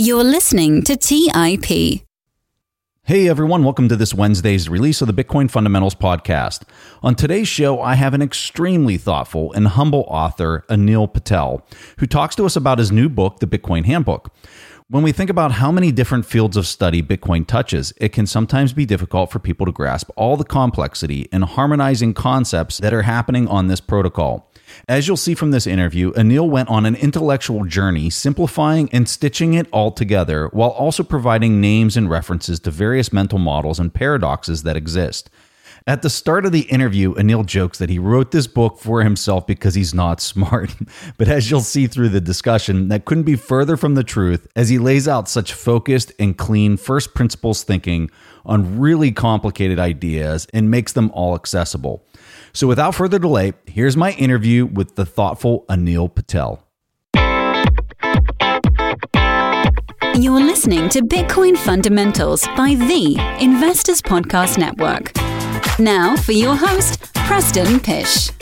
You're listening to TIP. Hey everyone, welcome to this Wednesday's release of the Bitcoin Fundamentals podcast. On today's show, I have an extremely thoughtful and humble author, Anil Patel, who talks to us about his new book, The Bitcoin Handbook. When we think about how many different fields of study Bitcoin touches, it can sometimes be difficult for people to grasp all the complexity and harmonizing concepts that are happening on this protocol. As you'll see from this interview, Anil went on an intellectual journey, simplifying and stitching it all together, while also providing names and references to various mental models and paradoxes that exist. At the start of the interview, Anil jokes that he wrote this book for himself because he's not smart. But as you'll see through the discussion, that couldn't be further from the truth, as he lays out such focused and clean first principles thinking on really complicated ideas and makes them all accessible. So without further delay, here's my interview with the thoughtful Anil Patel. You're listening to Bitcoin Fundamentals by the Investors Podcast Network. Now for your host, Preston Pysh.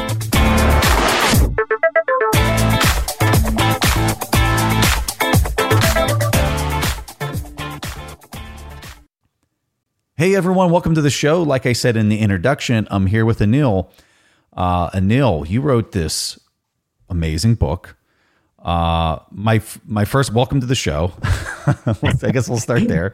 Hey everyone, welcome to the show. Like I said in the introduction, I'm here with Anil. Anil, you wrote this amazing book. My first welcome to the show. I guess we'll start there.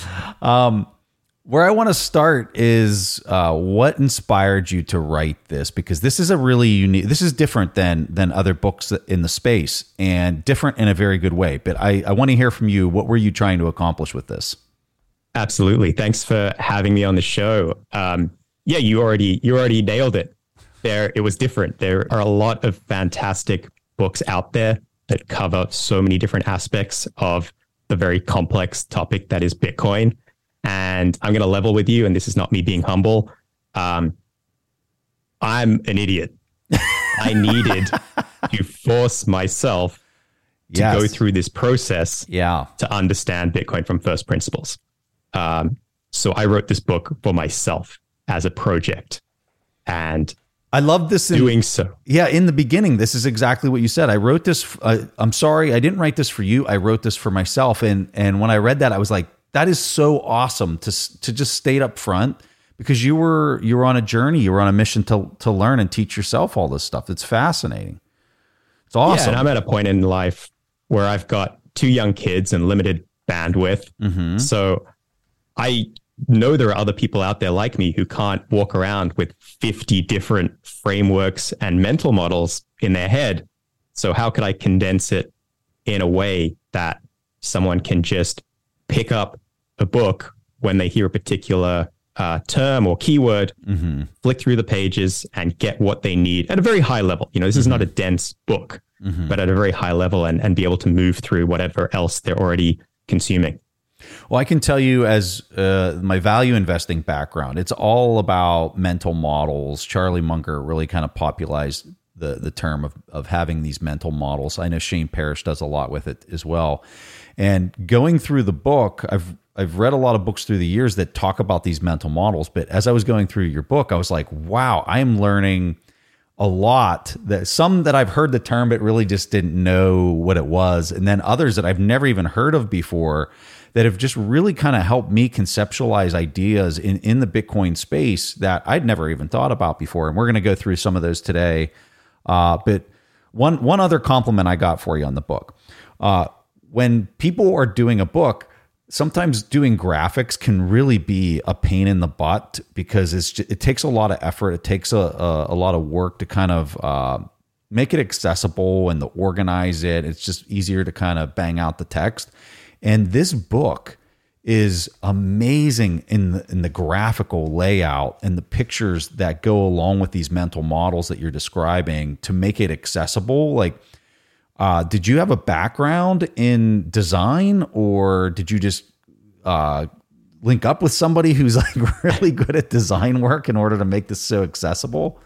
Where I want to start is what inspired you to write this, because this is a really unique. This is different than other books in the space, and different in a very good way. But I want to hear from you. What were you trying to accomplish with this? Absolutely. Thanks for having me on the show. Yeah, you already nailed it. It was different. There are a lot of fantastic books out there that cover so many different aspects of the very complex topic that is Bitcoin. And I'm going to level with you, and this is not me being humble. I'm an idiot. I needed to force myself to go through this process to understand Bitcoin from first principles. So I wrote this book for myself as a project, and I love this. Doing so. Yeah. In the beginning, this is exactly what you said. I wrote this. I'm sorry, I didn't write this for you. I wrote this for myself. And when I read that, I was like, that is so awesome to just state up front, because you were on a journey. You were on a mission to learn and teach yourself all this stuff. It's fascinating. It's awesome. Yeah, and I'm at a point in life where I've got 2 young kids and limited bandwidth. Mm-hmm. So I know there are other people out there like me who can't walk around with 50 different frameworks and mental models in their head. So how could I condense it in a way that someone can just pick up a book when they hear a particular term or keyword, flick through the pages and get what they need at a very high level? You know, this is not a dense book, but at a very high level, and be able to move through whatever else they're already consuming. Well, I can tell you, as my value investing background, it's all about mental models. Charlie Munger really kind of popularized the term of having these mental models. I know Shane Parrish does a lot with it as well. And going through the book, I've read a lot of books through the years that talk about these mental models. But as I was going through your book, I was like, wow, I am learning a lot. Some that I've heard the term, but really just didn't know what it was. And then others that I've never even heard of before, that have just really kind of helped me conceptualize ideas in the Bitcoin space that I'd never even thought about before. And we're going to go through some of those today. But one other compliment I got for you on the book. When people are doing a book, sometimes doing graphics can really be a pain in the butt, because it takes a lot of effort. It takes a lot of work to kind of make it accessible and to organize it. It's just easier to kind of bang out the text. And this book is amazing in the graphical layout and the pictures that go along with these mental models that you're describing to make it accessible. Like, did you have a background in design, or did you just link up with somebody who's like really good at design work in order to make this so accessible?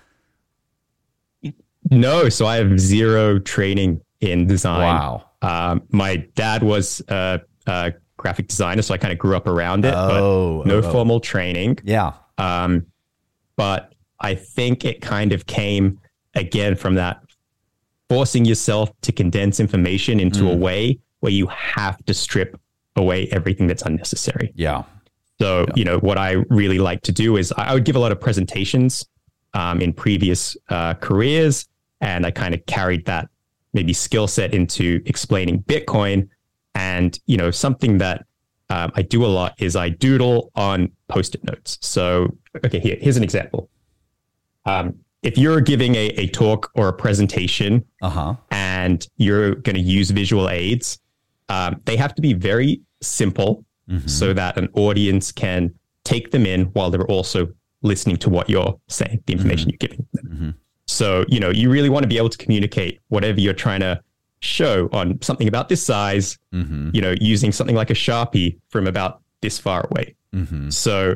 No, so I have zero training in design. Wow. My dad was a graphic designer, so I kind of grew up around it, but no formal training. Yeah. But I think it kind of came again from that forcing yourself to condense information into a way where you have to strip away everything that's unnecessary. Yeah. So, what I really like to do is I would give a lot of presentations in previous careers, and I kind of carried that maybe skill set into explaining Bitcoin. And, something that I do a lot is I doodle on Post-it notes. So, okay, here's an example. If you're giving a talk or a presentation and you're going to use visual aids, they have to be very simple so that an audience can take them in while they're also listening to what you're saying, the information you're giving them. So, you really want to be able to communicate whatever you're trying to show on something about this size, using something like a Sharpie from about this far away. So,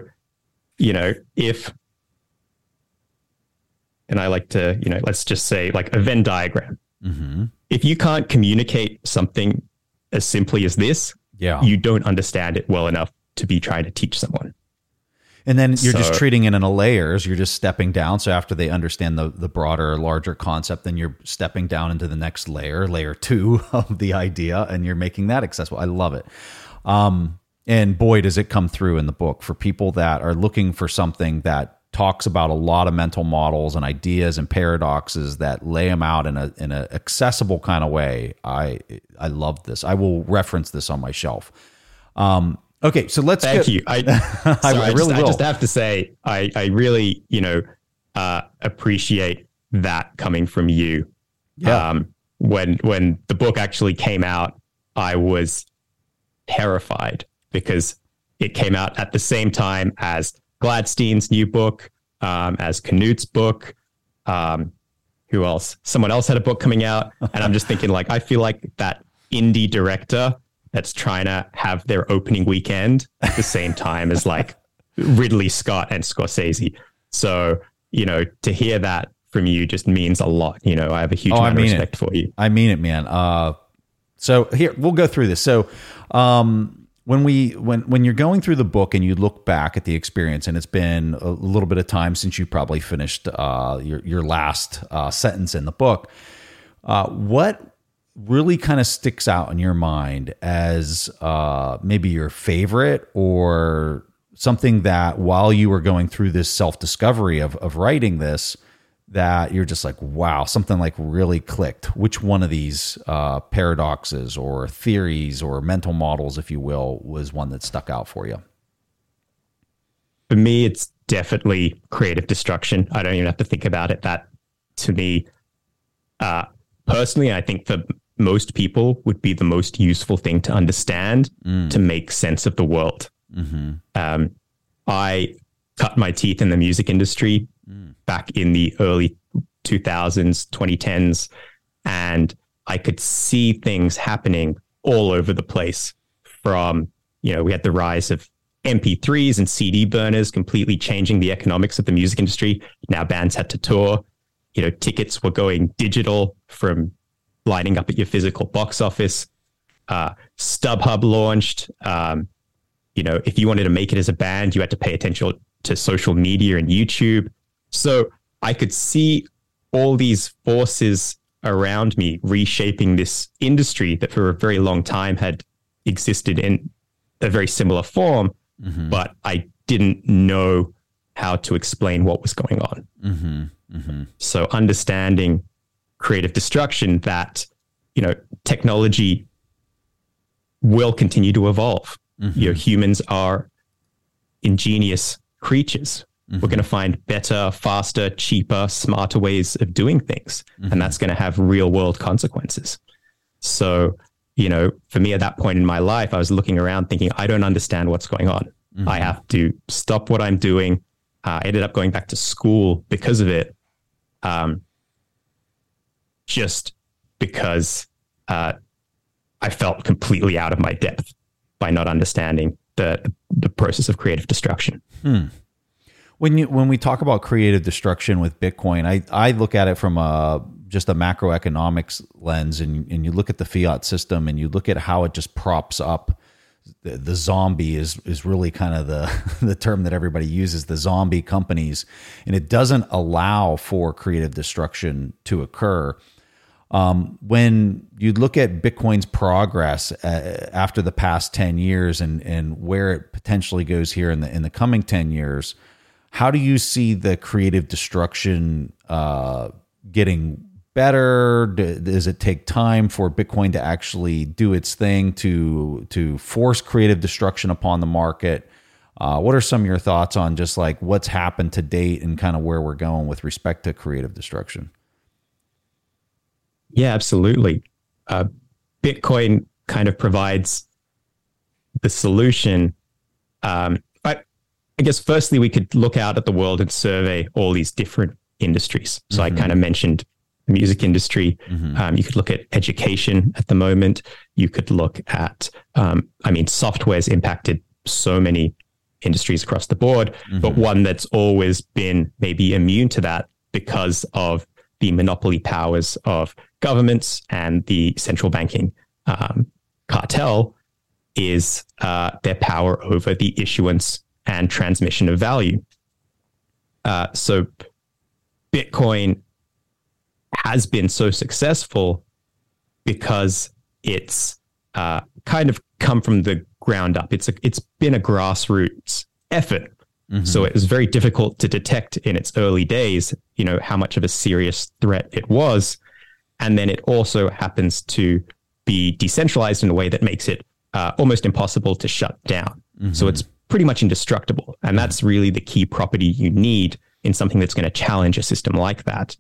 and I like to, let's just say like a Venn diagram. If you can't communicate something as simply as this, you don't understand it well enough to be trying to teach someone. And then you're just treating it in a layers. You're just stepping down. So after they understand the broader, larger concept, then you're stepping down into the next layer 2 of the idea, and you're making that accessible. I love it. And boy, does it come through in the book for people that are looking for something that talks about a lot of mental models and ideas and paradoxes that lay them out in an accessible kind of way. I love this. I will reference this on my shelf. Okay, so let's Thank you. I just have to say, I really, appreciate that coming from you. Yeah. When the book actually came out, I was terrified because it came out at the same time as Gladstein's new book, as Knute's book. Who else? Someone else had a book coming out. And I'm just thinking, like, I feel like that indie director that's trying to have their opening weekend at the same time as like Ridley Scott and Scorsese. So, to hear that from you just means a lot. I have a huge amount of respect for you. I mean it, man. So here, we'll go through this. So, when you're going through the book and you look back at the experience, and it's been a little bit of time since you probably finished your last sentence in the book, what really kind of sticks out in your mind as maybe your favorite, or something that while you were going through this self-discovery of writing this, that you're just like, wow, something like really clicked? Which one of these paradoxes or theories or mental models, if you will, was one that stuck out for you? For me, it's definitely creative destruction. I don't even have to think about it. That, to me, personally, I think for most people would be the most useful thing to understand to make sense of the world. I cut my teeth in the music industry back in the early 2000s, 2010s, and I could see things happening all over the place. From, we had the rise of MP3s and CD burners completely changing the economics of the music industry. Now bands had to tour. Tickets were going digital from lining up at your physical box office. StubHub launched. If you wanted to make it as a band, you had to pay attention to social media and YouTube. So I could see all these forces around me reshaping this industry that for a very long time had existed in a very similar form, but I didn't know how to explain what was going on. So understanding creative destruction, that, technology will continue to evolve. Humans are ingenious creatures. We're going to find better, faster, cheaper, smarter ways of doing things. And that's going to have real world consequences. So, for me at that point in my life, I was looking around thinking, I don't understand what's going on. I have to stop what I'm doing. I ended up going back to school because of it. Just because I felt completely out of my depth by not understanding the process of creative destruction. When we talk about creative destruction with Bitcoin, I look at it from just a macroeconomics lens, and you look at the fiat system and you look at how it just props up the zombie is really kind of the term that everybody uses, the zombie companies, and it doesn't allow for creative destruction to occur. When you look at Bitcoin's progress after the past 10 years and where it potentially goes here in the coming 10 years, how do you see the creative destruction getting better? Does it take time for Bitcoin to actually do its thing to force creative destruction upon the market? What are some of your thoughts on just like what's happened to date and kind of where we're going with respect to creative destruction? Yeah, absolutely. Bitcoin kind of provides the solution. I guess firstly, we could look out at the world and survey all these different industries. So I kind of mentioned the music industry. You could look at education at the moment. You could look at, software's impacted so many industries across the board, but one that's always been maybe immune to that because of the monopoly powers of governments and the central banking cartel is their power over the issuance and transmission of value. So Bitcoin has been so successful because it's kind of come from the ground up. It's been a grassroots effort. So it was very difficult to detect in its early days, how much of a serious threat it was. And then it also happens to be decentralized in a way that makes it almost impossible to shut down. So it's pretty much indestructible. And that's really the key property you need in something that's going to challenge a system like that.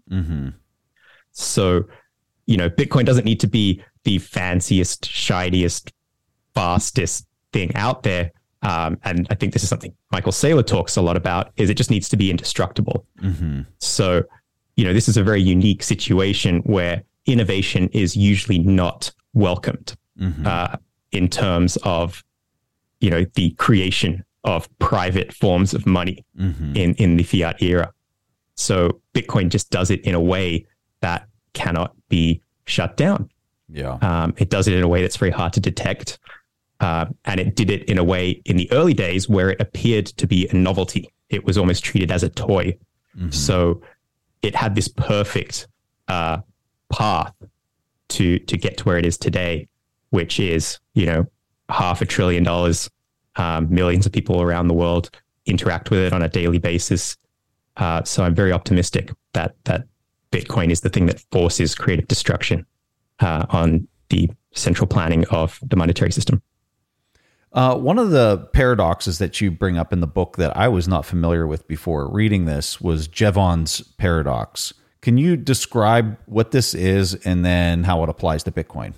So, Bitcoin doesn't need to be the fanciest, shiniest, fastest thing out there. And I think this is something Michael Saylor talks a lot about, is it just needs to be indestructible. So, this is a very unique situation where innovation is usually not welcomed in terms of, the creation of private forms of money in the fiat era. So Bitcoin just does it in a way that cannot be shut down. It does it in a way that's very hard to detect. And it did it in a way in the early days where it appeared to be a novelty. It was almost treated as a toy. So it had this perfect path to get to where it is today, which is, $500 billion, millions of people around the world interact with it on a daily basis. So I'm very optimistic that Bitcoin is the thing that forces creative destruction on the central planning of the monetary system. One of the paradoxes that you bring up in the book that I was not familiar with before reading this was Jevons paradox. Can you describe what this is and then how it applies to Bitcoin?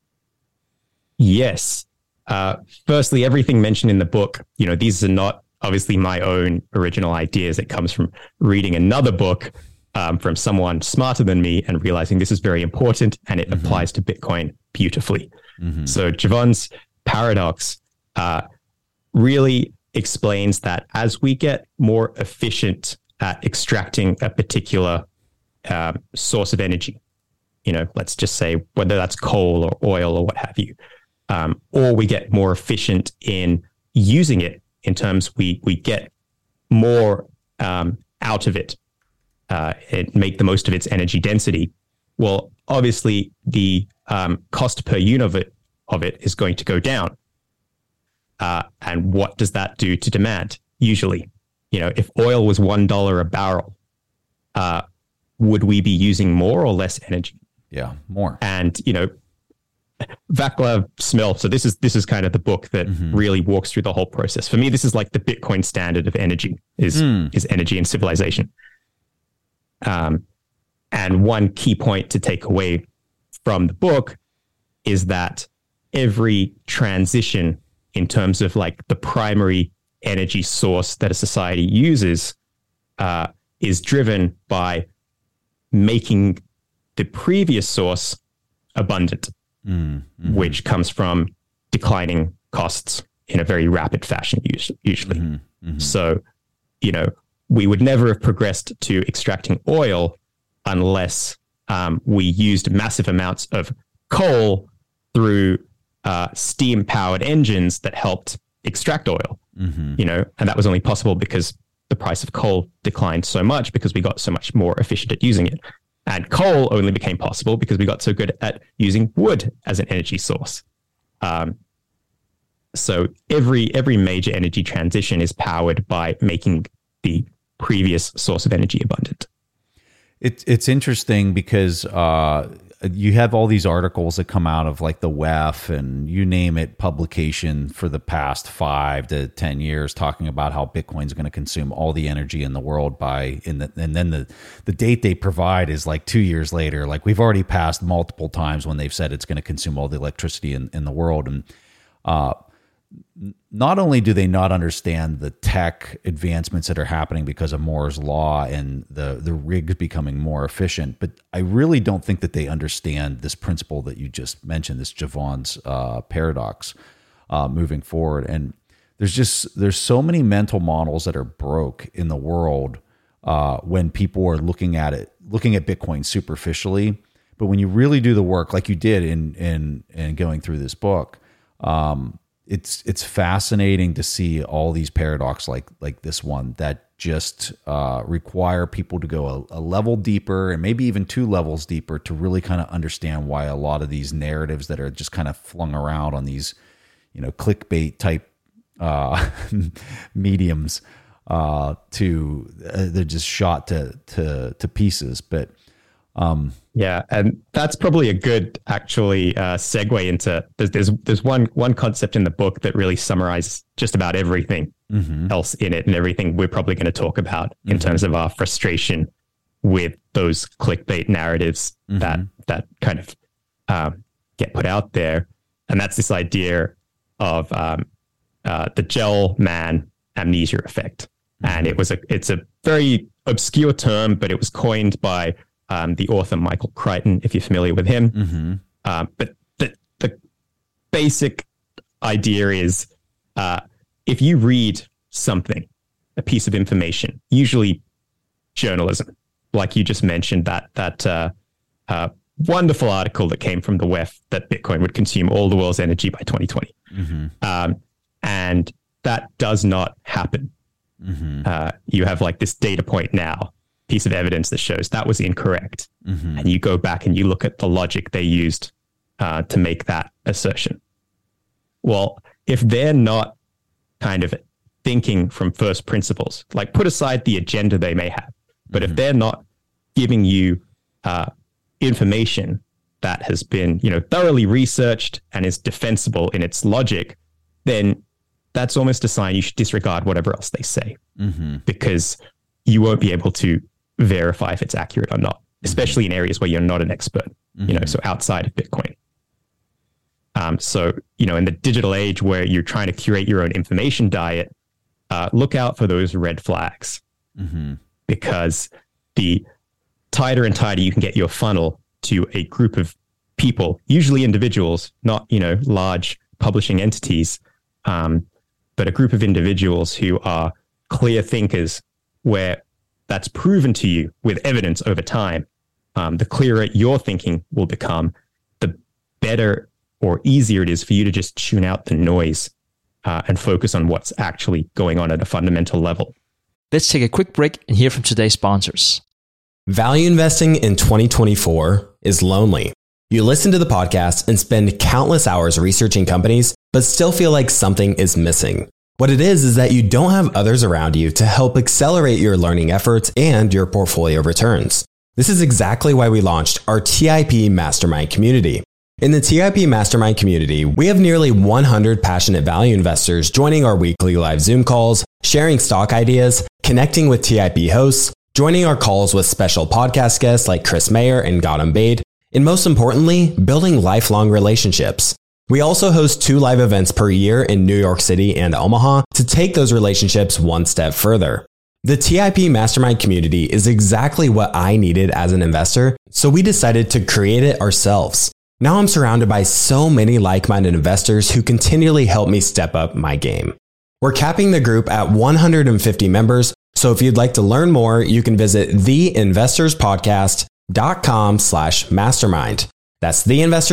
Yes. Firstly, everything mentioned in the book, these are not obviously my own original ideas. It comes from reading another book from someone smarter than me and realizing this is very important and it applies to Bitcoin beautifully. So Jevons paradox really explains that as we get more efficient at extracting a particular source of energy, let's just say whether that's coal or oil or what have you, or we get more efficient in using it in terms we get more out of it, and make the most of its energy density. Well, obviously the cost per unit of it is going to go down. And what does that do to demand? Usually, if oil was $1 a barrel, would we be using more or less energy? Yeah, more. And, Vaclav Smil. So this is kind of the book that really walks through the whole process. For me, this is like the Bitcoin standard of energy is energy and civilization. And one key point to take away from the book is that every transition in terms of like the primary energy source that a society uses is driven by making the previous source abundant, which comes from declining costs in a very rapid fashion, usually. So, we would never have progressed to extracting oil unless we used massive amounts of coal through steam-powered engines that helped extract oil, and that was only possible because the price of coal declined so much because we got so much more efficient at using it. And coal only became possible because we got so good at using wood as an energy source. So every major energy transition is powered by making the previous source of energy abundant. It's interesting because you have all these articles that come out of like the WEF and you name it publication for the past 5 to 10 years talking about how Bitcoin is going to consume all the energy in the world and then the date they provide is like 2 years later. Like we've already passed multiple times when they've said it's going to consume all the electricity in the world. And not only do they not understand the tech advancements that are happening because of Moore's law and the rigs becoming more efficient, but I really don't think that they understand this principle that you just mentioned, this Jevons paradox moving forward. And there's so many mental models that are broke in the world when people are looking at Bitcoin superficially. But when you really do the work, like you did in going through this book, it's fascinating to see all these paradoxes like this one that just require people to go a level deeper and maybe even 2 levels deeper to really kind of understand why a lot of these narratives that are just kind of flung around on these, clickbait type mediums they're just shot to pieces. But yeah, and that's probably a good actually segue into there's one concept in the book that really summarizes just about everything else in it and everything we're probably going to talk about in terms of our frustration with those clickbait narratives that kind of get put out there, and that's this idea of the gel man amnesia effect. And it's a very obscure term, but it was coined by the author Michael Crichton, if you're familiar with him. But the basic idea is if you read something, a piece of information, usually journalism, like you just mentioned, that wonderful article that came from the WEF that Bitcoin would consume all the world's energy by 2020. And that does not happen. You have like this data point now, piece of evidence that shows that was incorrect. And you go back and you look at the logic they used to make that assertion. Well, if they're not kind of thinking from first principles, like put aside the agenda they may have, but if they're not giving you information that has been, thoroughly researched and is defensible in its logic, then that's almost a sign you should disregard whatever else they say, because you won't be able to verify if it's accurate or not, especially in areas where you're not an expert, so outside of Bitcoin. So, in the digital age where you're trying to curate your own information diet, look out for those red flags, because the tighter and tighter you can get your funnel to a group of people, usually individuals, not, large publishing entities, but a group of individuals who are clear thinkers, where that's proven to you with evidence over time, the clearer your thinking will become, the better or easier it is for you to just tune out the noise and focus on what's actually going on at a fundamental level. Let's take a quick break and hear from today's sponsors. Value investing in 2024 is lonely. You listen to the podcast and spend countless hours researching companies, but still feel like something is missing. What it is that you don't have others around you to help accelerate your learning efforts and your portfolio returns. This is exactly why we launched our TIP Mastermind community. In the TIP Mastermind community, we have nearly 100 passionate value investors joining our weekly live Zoom calls, sharing stock ideas, connecting with TIP hosts, joining our calls with special podcast guests like Chris Mayer and Gautam Baid, and most importantly, building lifelong relationships. We also host 2 live events per year in New York City and Omaha to take those relationships one step further. The TIP Mastermind community is exactly what I needed as an investor, so we decided to create it ourselves. Now I'm surrounded by so many like-minded investors who continually help me step up my game. We're capping the group at 150 members, so if you'd like to learn more, you can visit theinvestorspodcast.com/mastermind. That's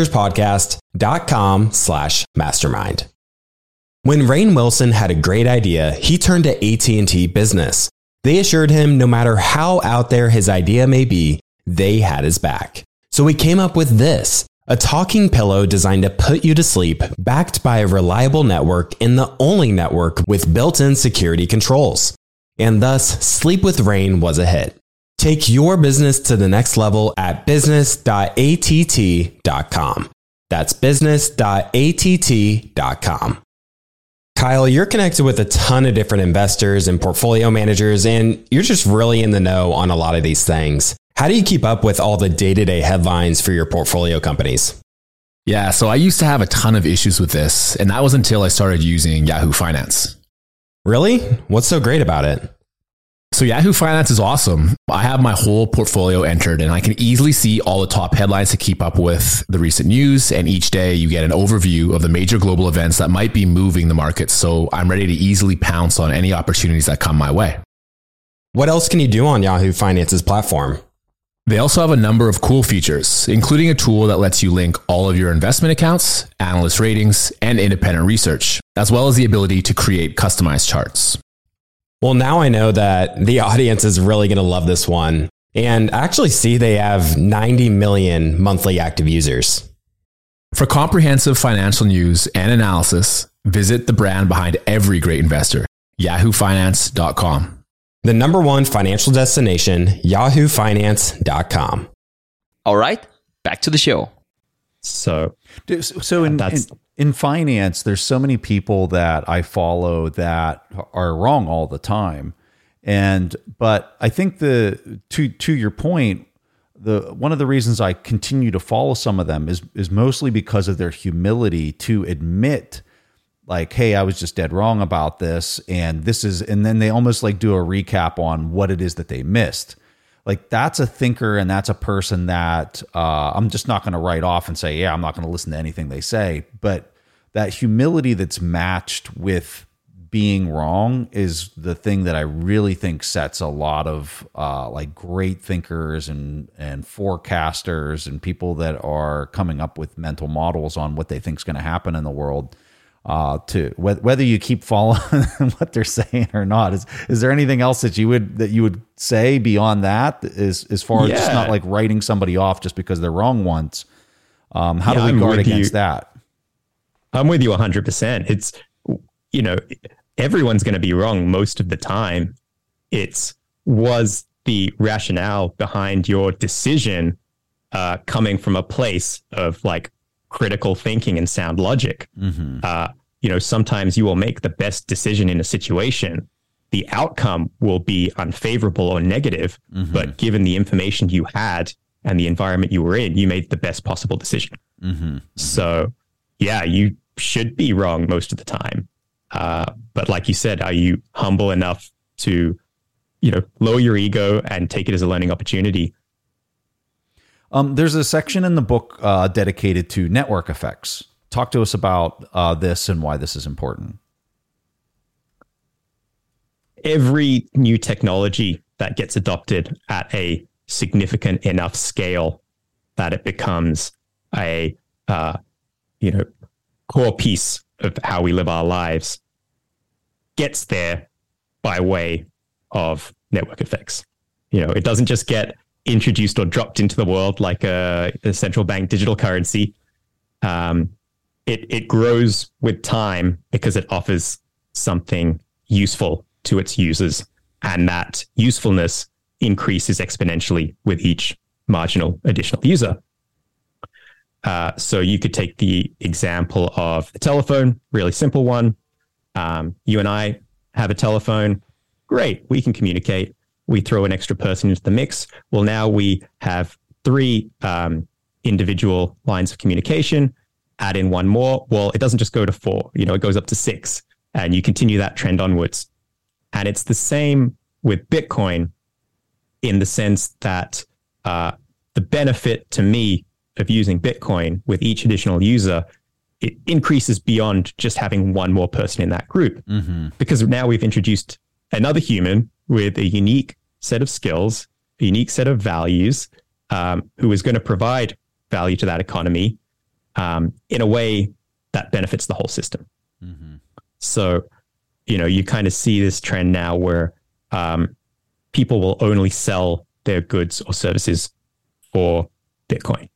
theinvestorspodcast.com/mastermind. When Rainn Wilson had a great idea, he turned to AT&T Business. They assured him no matter how out there his idea may be, they had his back. So we came up with this, a talking pillow designed to put you to sleep, backed by a reliable network and the only network with built-in security controls. And thus, Sleep with Rain was a hit. Take your business to the next level at business.att.com. That's business.att.com. Kyle, you're connected with a ton of different investors and portfolio managers, and you're just really in the know on a lot of these things. How do you keep up with all the day-to-day headlines for your portfolio companies? Yeah, so I used to have a ton of issues with this, and that was until I started using Yahoo Finance. Really? What's so great about it? So Yahoo Finance is awesome. I have my whole portfolio entered and I can easily see all the top headlines to keep up with the recent news. And each day you get an overview of the major global events that might be moving the market. So I'm ready to easily pounce on any opportunities that come my way. What else can you do on Yahoo Finance's platform? They also have a number of cool features, including a tool that lets you link all of your investment accounts, analyst ratings, and independent research, as well as the ability to create customized charts. Well, now I know that the audience is really going to love this one, and actually see they have 90 million monthly active users. For comprehensive financial news and analysis, visit the brand behind every great investor, yahoofinance.com. The number one financial destination, yahoofinance.com. All right, back to the show. So in finance, there's so many people that I follow that are wrong all the time. But I think to your point, one of the reasons I continue to follow some of them is mostly because of their humility to admit, like, hey, I was just dead wrong about this, and then they almost like do a recap on what it is that they missed. Like, that's a thinker, and that's a person that I'm just not going to write off and say, yeah, I'm not going to listen to anything they say. But that humility that's matched with being wrong is the thing that I really think sets a lot of like great thinkers and forecasters and people that are coming up with mental models on what they think is going to happen in the world. To whether you keep following what they're saying or not, is there anything else that you would say beyond that, as far as just not like writing somebody off just because they're wrong once? How do we guard against that? I'm with you 100%. It's, everyone's going to be wrong most of the time. Was the rationale behind your decision coming from a place of like critical thinking and sound logic? Mm-hmm. Sometimes you will make the best decision in a situation. The outcome will be unfavorable or negative, mm-hmm. but given the information you had and the environment you were in, you made the best possible decision. Mm-hmm. Mm-hmm. So, yeah, you should be wrong most of the time. But like you said, are you humble enough to, lower your ego and take it as a learning opportunity? There's a section in the book dedicated to network effects. Talk to us about this and why this is important. Every new technology that gets adopted at a significant enough scale that it becomes a core piece of how we live our lives gets there by way of network effects. It doesn't just get introduced or dropped into the world like a central bank digital currency. It grows with time because it offers something useful to its users, and that usefulness increases exponentially with each marginal additional user. So you could take the example of the telephone, really simple one. You and I have a telephone. Great, we can communicate. We throw an extra person into the mix. Well, now we have 3 individual lines of communication. Add in one more. Well, it doesn't just go to 4. It goes up to 6, and you continue that trend onwards. And it's the same with Bitcoin in the sense that the benefit to me of using Bitcoin with each additional user, it increases beyond just having one more person in that group. Mm-hmm. Because now we've introduced another human with a unique set of skills, a unique set of values, who is going to provide value to that economy in a way that benefits the whole system. Mm-hmm. So, you kind of see this trend now where people will only sell their goods or services for Bitcoin.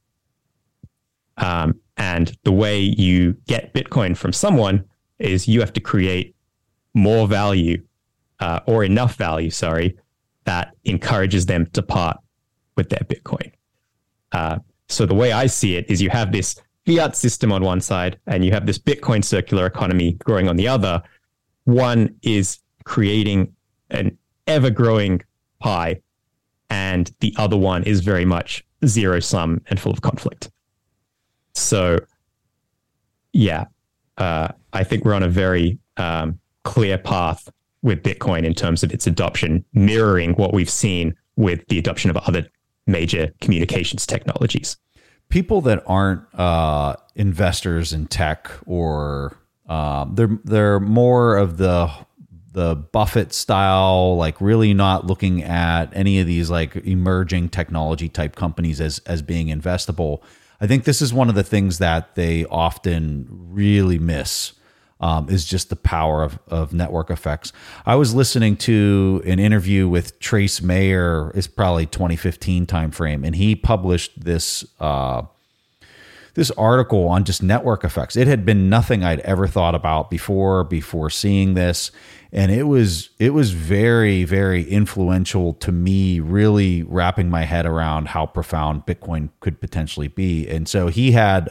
And the way you get Bitcoin from someone is you have to create more value or enough value, that encourages them to part with their Bitcoin. So the way I see it is you have this fiat system on one side and you have this Bitcoin circular economy growing on the other. One is creating an ever-growing pie, and the other one is very much zero-sum and full of conflict. So, yeah, I think we're on a very clear path with Bitcoin in terms of its adoption, mirroring what we've seen with the adoption of other major communications technologies. People that aren't investors in tech, or they're more of the Buffett style, like really not looking at any of these like emerging technology type companies as being investable. I think this is one of the things that they often really miss, is just the power of network effects. I was listening to an interview with Trace Mayer, it's probably 2015 timeframe, and he published this article on just network effects. It had been nothing I'd ever thought about before seeing this. And it was very, very influential to me, really wrapping my head around how profound Bitcoin could potentially be. And so he had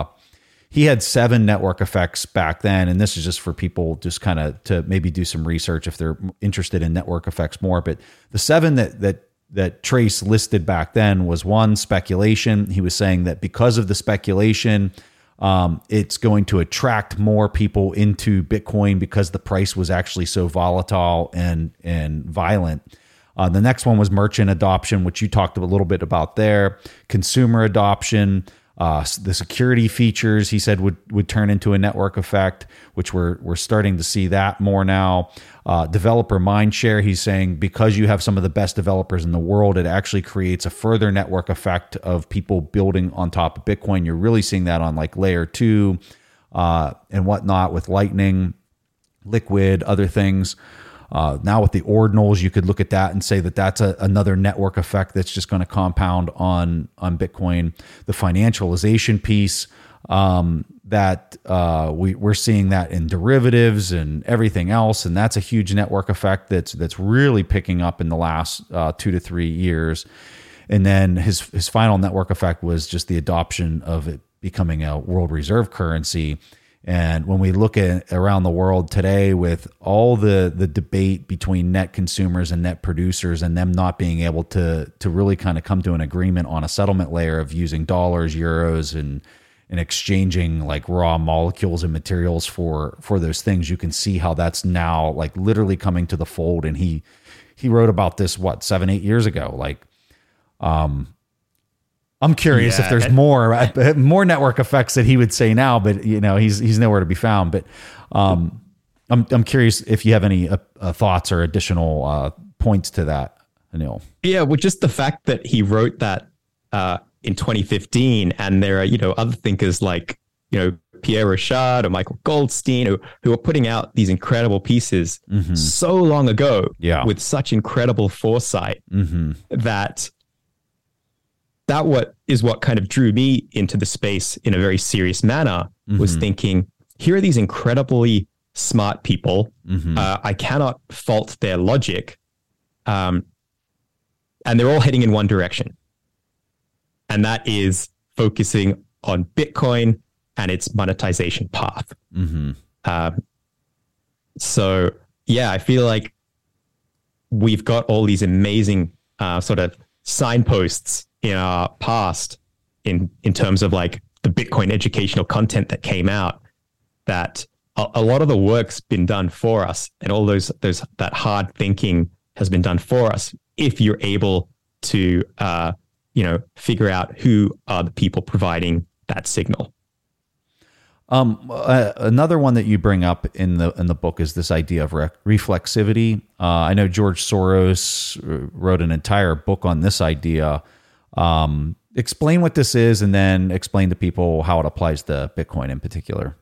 7 network effects back then. And this is just for people just kind of to maybe do some research if they're interested in network effects more. But the 7 that Trace listed back then was 1, speculation. He was saying that because of the speculation, it's going to attract more people into Bitcoin because the price was actually so volatile and violent. The next one was merchant adoption, which you talked a little bit about there. Consumer adoption, the security features, he said would turn into a network effect, which we're starting to see that more now. Developer mindshare, he's saying because you have some of the best developers in the world, it actually creates a further network effect of people building on top of Bitcoin. You're really seeing that on like layer 2 and whatnot with Lightning, Liquid, other things. Now with the ordinals, you could look at that and say that that's another network effect that's just going to compound on Bitcoin. The financialization piece, that we're seeing that in derivatives and everything else, and that's a huge network effect that's really picking up in the last 2 to 3 years. And then his final network effect was just the adoption of it becoming a world reserve currency. And when we look at around the world today with all the debate between net consumers and net producers and them not being able to really kind of come to an agreement on a settlement layer of using dollars, euros, and exchanging like raw molecules and materials for those things, you can see how that's now like literally coming to the fold. And he wrote about this, 7-8 years ago. Like, I'm curious if there's more network effects that he would say now, but he's nowhere to be found. But I'm curious if you have any thoughts or additional points to that, Anil. Yeah, well, just the fact that he wrote that in 2015, and there are other thinkers like Pierre Rochard or Michael Goldstein who are putting out these incredible pieces so long ago with such incredible foresight that what kind of drew me into the space in a very serious manner was thinking, here are these incredibly smart people. I cannot fault their logic. And they're all heading in one direction. And that is focusing on Bitcoin and its monetization path. So, yeah, I feel like we've got all these amazing sort of signposts in our past in terms of like the Bitcoin educational content that came out, that a lot of the work's been done for us, and all that hard thinking has been done for us if you're able to figure out who are the people providing that signal. Another one that you bring up in the book is this idea of reflexivity. I know George Soros wrote an entire book on this idea. Explain what this is, and then explain to people how it applies to Bitcoin in particular.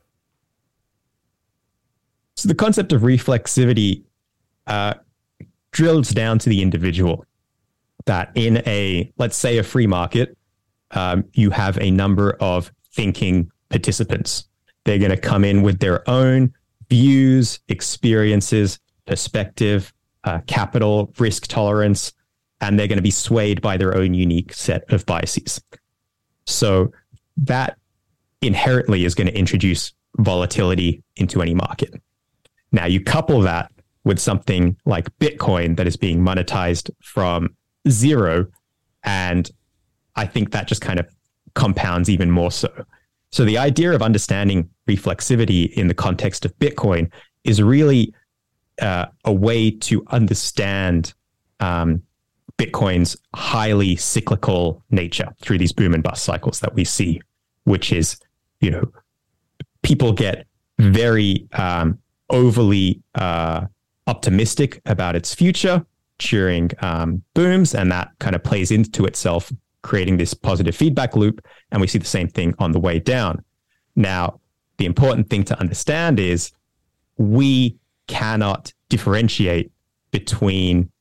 So the concept of reflexivity drills down to the individual. that in let's say a free market, you have a number of thinking participants. They're going to come in with their own views, experiences, perspective, capital, risk tolerance, and they're going to be swayed by their own unique set of biases. So that inherently is going to introduce volatility into any market. Now, you couple that with something like Bitcoin that is being monetized from zero, and I think that just kind of compounds even more so. So the idea of understanding reflexivity in the context of Bitcoin is really a way to understand Bitcoin's highly cyclical nature through these boom and bust cycles that we see, which is, people get very overly optimistic about its future during booms, and that kind of plays into itself, creating this positive feedback loop. And we see the same thing on the way down. Now, the important thing to understand is we cannot differentiate between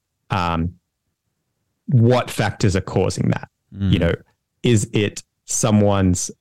what factors are causing that. Is it someone's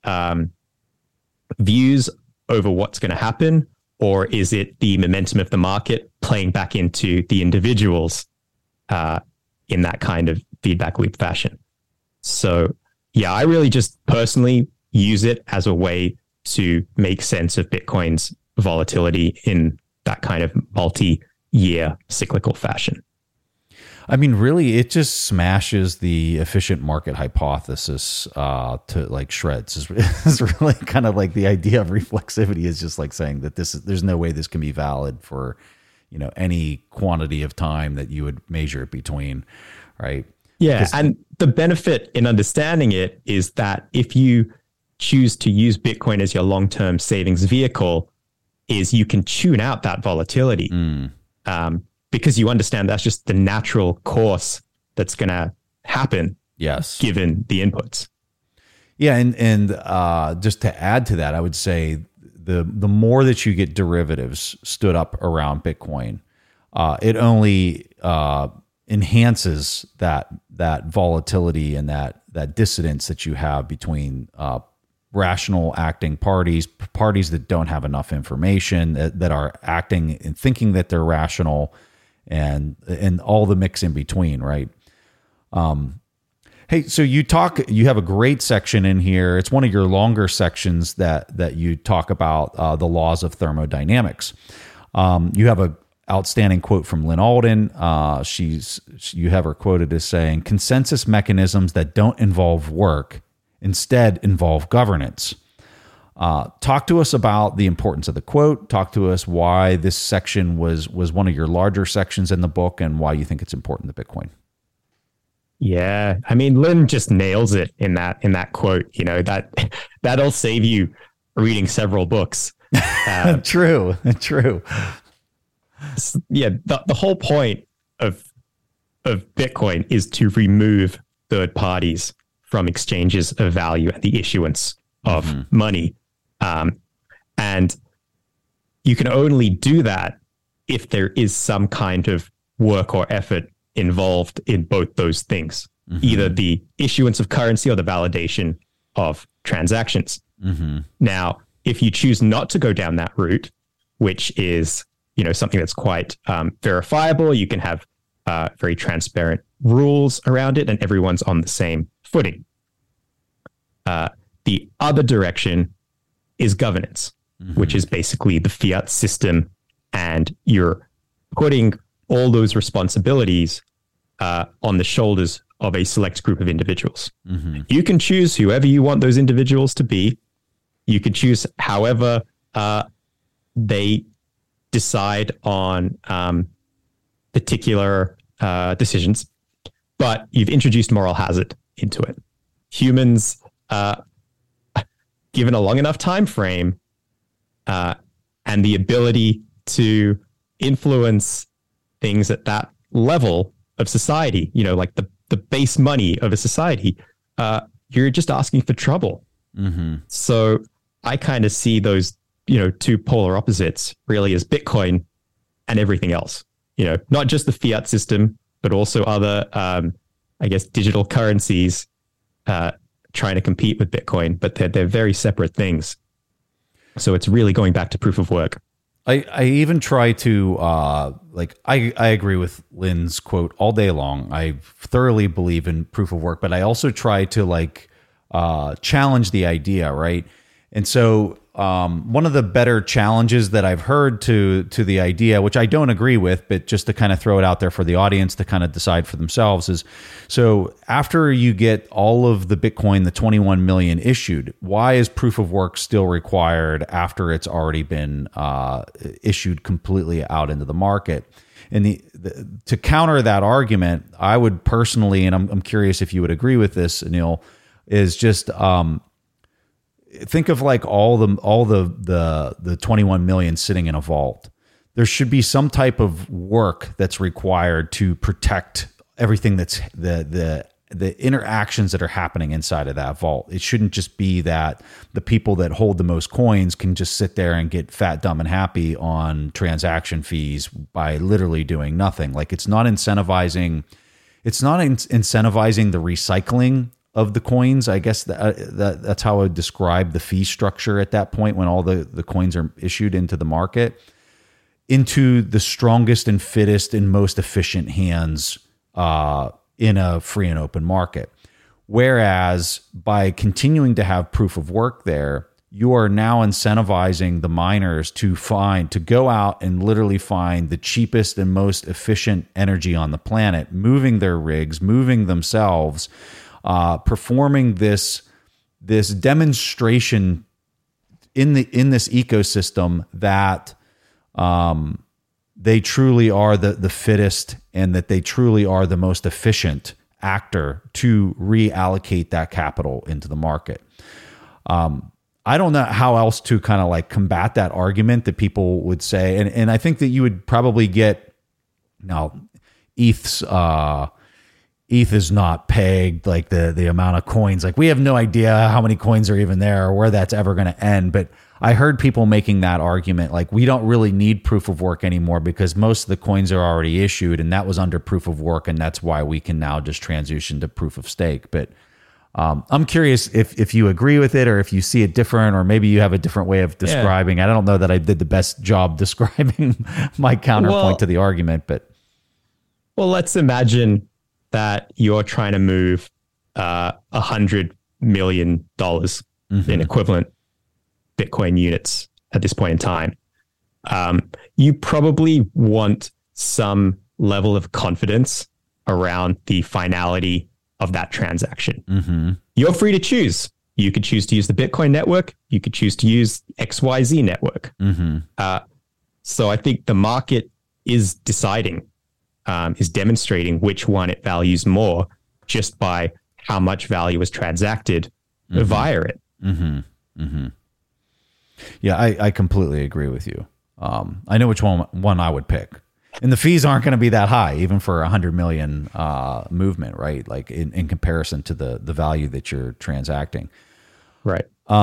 views over what's going to happen, or is it the momentum of the market playing back into the individuals in that kind of feedback loop fashion? So, yeah, I really just personally use it as a way to make sense of Bitcoin's volatility in that kind of multi-year cyclical fashion. I mean, really, it just smashes the efficient market hypothesis to like shreds. It's really kind of like the idea of reflexivity is just like saying that there's no way this can be valid for, any quantity of time that you would measure it between, right? Yeah, and the benefit in understanding it is that if you choose to use Bitcoin as your long-term savings vehicle, is you can tune out that volatility. Because you understand that's just the natural course that's going to happen. Yes, given the inputs. Yeah, and just to add to that, I would say the more that you get derivatives stood up around Bitcoin, it only enhances that volatility and that dissonance that you have between rational acting parties that don't have enough information, that are acting and thinking that they're rational, and all the mix in between, right? Hey, so you have a great section in here. It's one of your longer sections that you talk about the laws of thermodynamics. You have a outstanding quote from Lynn Alden. You have her quoted as saying, "Consensus mechanisms that don't involve work instead involve governance." Talk to us about the importance of the quote. Talk to us why this section was one of your larger sections in the book and why you think it's important to Bitcoin. Yeah, I mean, Lynn just nails it in that quote. That'll save you reading several books. True. Yeah, the whole point of Bitcoin is to remove third parties from exchanges of value and the issuance of money. And you can only do that if there is some kind of work or effort involved in both those things, either the issuance of currency or the validation of transactions. Now, if you choose not to go down that route, which is something that's quite verifiable, you can have very transparent rules around it, and everyone's on the same footing. The other direction is governance, which is basically the fiat system, and you're putting all those responsibilities on the shoulders of a select group of individuals. You can choose whoever you want those individuals to be. You can choose however they decide on particular decisions, but you've introduced moral hazard into it. Humans, given a long enough time frame and the ability to influence things at that level of society, like the base money of a society, you're just asking for trouble. So I kind of see those, two polar opposites really as Bitcoin and everything else, not just the fiat system, but also other I guess, digital currencies trying to compete with Bitcoin, but they're very separate things. So it's really going back to proof of work. I even try to I agree with Lynn's quote all day long. I thoroughly believe in proof of work, but I also try to challenge the idea, right? And so one of the better challenges that I've heard to the idea, which I don't agree with, but just to kind of throw it out there for the audience to kind of decide for themselves, is so after you get all of the Bitcoin, the 21 million issued, why is proof of work still required after it's already been issued completely out into the market? And to counter that argument, I would personally, and I'm curious if you would agree with this, Anil, is just think of like all the 21 million sitting in a vault. There should be some type of work that's required to protect everything that's the interactions that are happening inside of that vault. It shouldn't just be that the people that hold the most coins can just sit there and get fat, dumb, and happy on transaction fees by literally doing nothing. Like it's not incentivizing the recycling of the coins. I guess that's how I would describe the fee structure at that point when all the coins are issued into the market, into the strongest and fittest and most efficient hands in a free and open market. Whereas by continuing to have proof of work there, you are now incentivizing the miners to go out and literally find the cheapest and most efficient energy on the planet, moving their rigs, moving themselves, performing this demonstration in this ecosystem that they truly are the fittest and that they truly are the most efficient actor to reallocate that capital into the market. I don't know how else to kind of like combat that argument that people would say, and I think that you would probably get ETH is not pegged, like the amount of coins. Like we have no idea how many coins are even there or where that's ever going to end. But I heard people making that argument, like we don't really need proof of work anymore because most of the coins are already issued and that was under proof of work. And that's why we can now just transition to proof of stake. But I'm curious if you agree with it or if you see it different, or maybe you have a different way of describing. Yeah. I don't know that I did the best job describing my counterpoint to the argument, but. Well, let's imagine that you're trying to move $100 million in equivalent Bitcoin units at this point in time. You probably want some level of confidence around the finality of that transaction. Mm-hmm. You're free to choose. You could choose to use the Bitcoin network. You could choose to use XYZ network. Mm-hmm. So I think the market is deciding, is demonstrating which one it values more just by how much value is transacted via it. Mm-hmm. Mm-hmm. Yeah, I completely agree with you. I know which one I would pick. And the fees aren't going to be that high, even for 100 million movement, right? Like in comparison to the value that you're transacting. Right.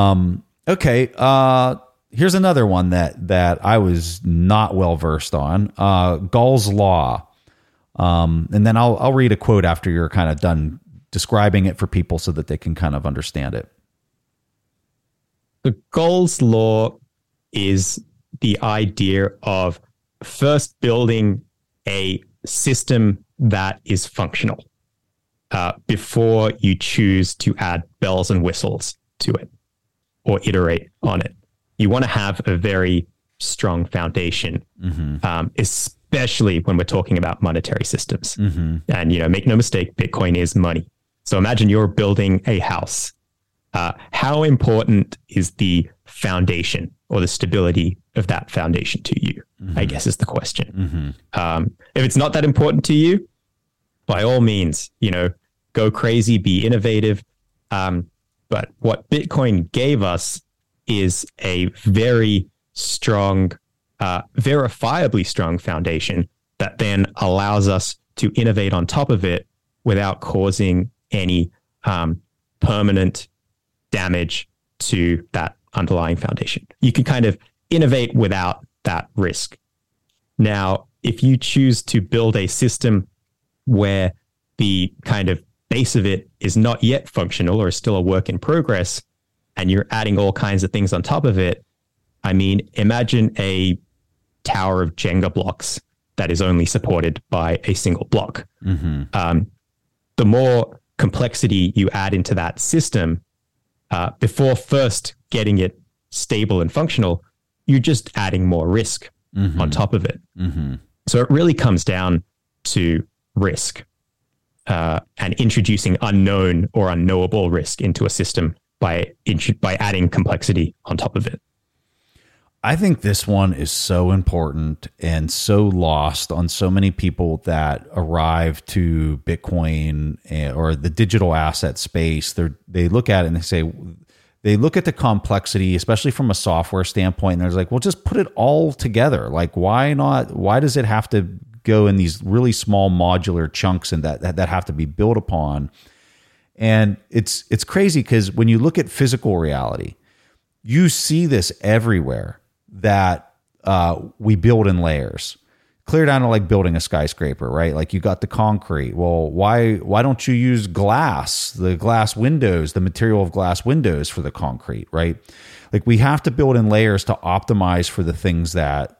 Okay. Here's another one that I was not well versed on. Gall's Law. And then I'll read a quote after you're kind of done describing it for people so that they can kind of understand it. The Gall's Law is the idea of first building a system that is functional before you choose to add bells and whistles to it or iterate on it. You want to have a very strong foundation, especially when we're talking about monetary systems. Mm-hmm. And, make no mistake, Bitcoin is money. So imagine you're building a house. How important is the foundation or the stability of that foundation to you? I guess is the question. If it's not that important to you, by all means, go crazy, be innovative. But what Bitcoin gave us is a very strong, verifiably strong foundation that then allows us to innovate on top of it without causing any permanent damage to that underlying foundation. You can kind of innovate without that risk. Now, if you choose to build a system where the kind of base of it is not yet functional or is still a work in progress, and you're adding all kinds of things on top of it, I mean, imagine a tower of Jenga blocks that is only supported by a single block. The more complexity you add into that system, before first getting it stable and functional, you're just adding more risk on top of it. So it really comes down to risk and introducing unknown or unknowable risk into a system by adding complexity on top of it. I think this one is so important and so lost on so many people that arrive to Bitcoin or the digital asset space. They look at it and they look at the complexity, especially from a software standpoint, and they're like, well, just put it all together. Like, why not? Why does it have to go in these really small modular chunks and that have to be built upon? And it's crazy because when you look at physical reality, you see this everywhere, that we build in layers, clear down to like building a skyscraper, right? Like you got the concrete. Well, why don't you use glass, the glass windows, the material of glass windows for the concrete, right? Like we have to build in layers to optimize for the things that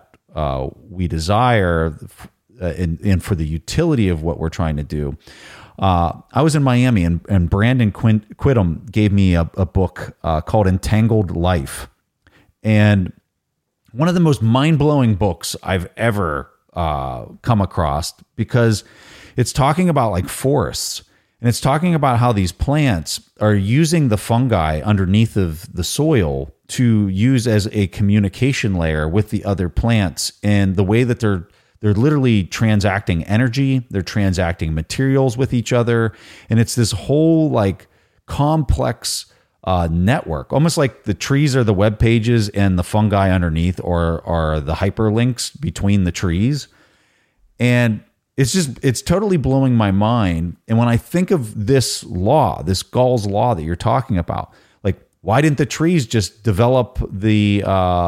we desire and for the utility of what we're trying to do. I was in Miami and Brandon Quittem gave me a book called Entangled Life. And one of the most mind-blowing books I've ever come across, because it's talking about like forests, and it's talking about how these plants are using the fungi underneath of the soil to use as a communication layer with the other plants, and the way that they're literally transacting energy, they're transacting materials with each other, and it's this whole like complex network, almost like the trees are the web pages and the fungi underneath are the hyperlinks between the trees. And it's totally blowing my mind. And when I think of this law, this Gall's law that you're talking about, like, why didn't the trees just develop the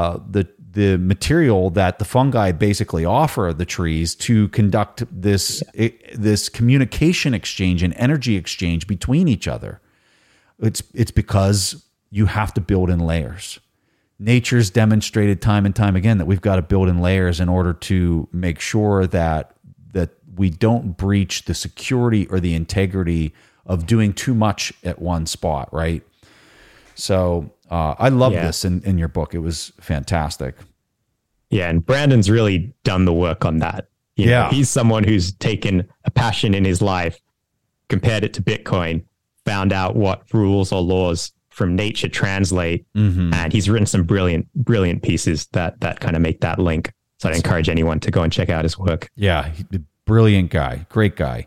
material that the fungi basically offer the trees to conduct this communication exchange and energy exchange between each other? It's because you have to build in layers. Nature's demonstrated time and time again that we've got to build in layers in order to make sure that we don't breach the security or the integrity of doing too much at one spot, right? So I love this in your book. It was fantastic. Yeah, and Brandon's really done the work on that. You know, he's someone who's taken a passion in his life, compared it to Bitcoin, found out what rules or laws from nature translate, and he's written some brilliant pieces that kind of make that link. So I'd encourage anyone to go and check out his work. Yeah, brilliant guy, great guy.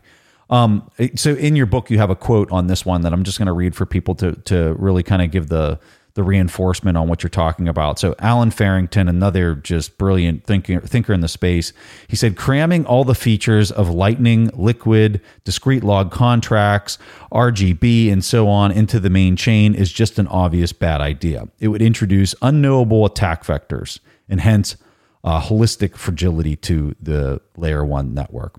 So in your book, you have a quote on this one that I'm just going to read for people to really kind of give the reinforcement on what you're talking about. So Alan Farrington, another just brilliant thinker in the space, he said, cramming all the features of Lightning, Liquid, discrete log contracts, RGB, and so on into the main chain is just an obvious bad idea. It would introduce unknowable attack vectors and hence holistic fragility to the layer one network.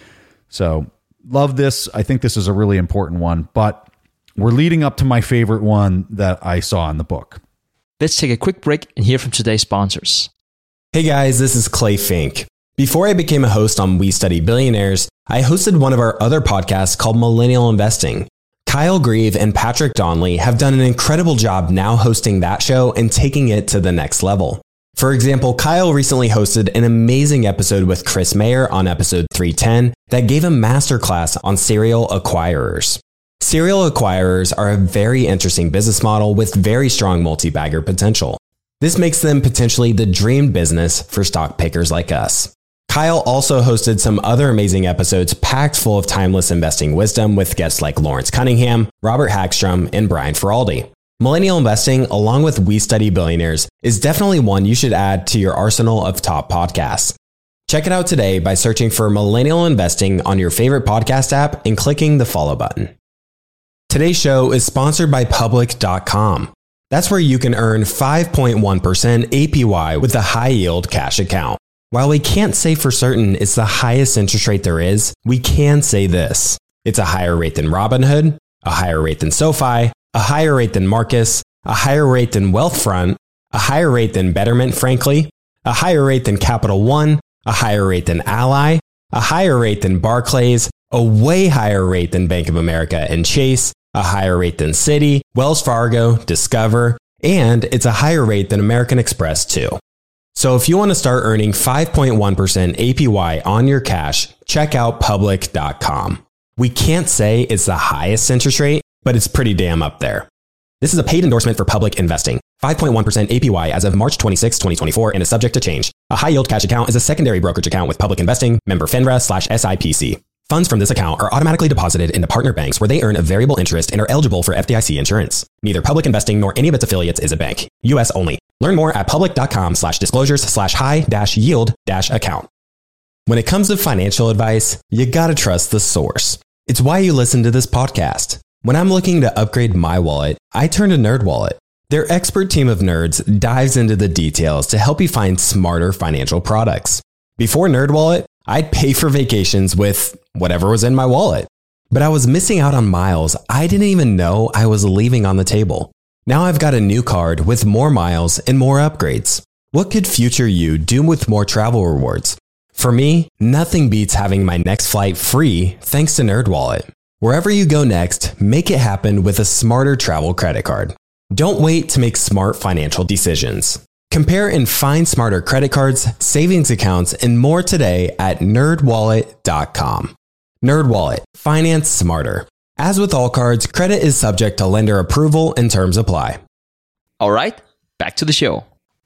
So love this. I think this is a really important one, but we're leading up to my favorite one that I saw in the book. Let's take a quick break and hear from today's sponsors. Hey guys, this is Clay Fink. Before I became a host on We Study Billionaires, I hosted one of our other podcasts called Millennial Investing. Kyle Grieve and Patrick Donnelly have done an incredible job now hosting that show and taking it to the next level. For example, Kyle recently hosted an amazing episode with Chris Mayer on episode 310 that gave a masterclass on serial acquirers. Serial acquirers are a very interesting business model with very strong multi-bagger potential. This makes them potentially the dream business for stock pickers like us. Kyle also hosted some other amazing episodes packed full of timeless investing wisdom with guests like Lawrence Cunningham, Robert Hagstrom, and Brian Feraldi. Millennial Investing, along with We Study Billionaires, is definitely one you should add to your arsenal of top podcasts. Check it out today by searching for Millennial Investing on your favorite podcast app and clicking the follow button. Today's show is sponsored by Public.com. That's where you can earn 5.1% APY with a high-yield cash account. While we can't say for certain it's the highest interest rate there is, we can say this. It's a higher rate than Robinhood, a higher rate than SoFi, a higher rate than Marcus, a higher rate than Wealthfront, a higher rate than Betterment, frankly, a higher rate than Capital One, a higher rate than Ally, a higher rate than Barclays, a way higher rate than Bank of America and Chase, a higher rate than Citi, Wells Fargo, Discover, and it's a higher rate than American Express too. So if you want to start earning 5.1% APY on your cash, check out public.com. We can't say it's the highest interest rate, but it's pretty damn up there. This is a paid endorsement for Public Investing. 5.1% APY as of March 26, 2024 and is subject to change. A high yield cash account is a secondary brokerage account with Public Investing, member FINRA/SIPC. Funds from this account are automatically deposited into partner banks where they earn a variable interest and are eligible for FDIC insurance. Neither Public Investing nor any of its affiliates is a bank. U.S. only. Learn more at public.com/disclosures/high-yield-account. When it comes to financial advice, you gotta trust the source. It's why you listen to this podcast. When I'm looking to upgrade my wallet, I turn to NerdWallet. Their expert team of nerds dives into the details to help you find smarter financial products. Before NerdWallet, I'd pay for vacations with whatever was in my wallet. But I was missing out on miles I didn't even know I was leaving on the table. Now I've got a new card with more miles and more upgrades. What could future you do with more travel rewards? For me, nothing beats having my next flight free thanks to NerdWallet. Wherever you go next, make it happen with a smarter travel credit card. Don't wait to make smart financial decisions. Compare and find smarter credit cards, savings accounts, and more today at nerdwallet.com. NerdWallet. Finance smarter. As with all cards, credit is subject to lender approval and terms apply. All right, back to the show.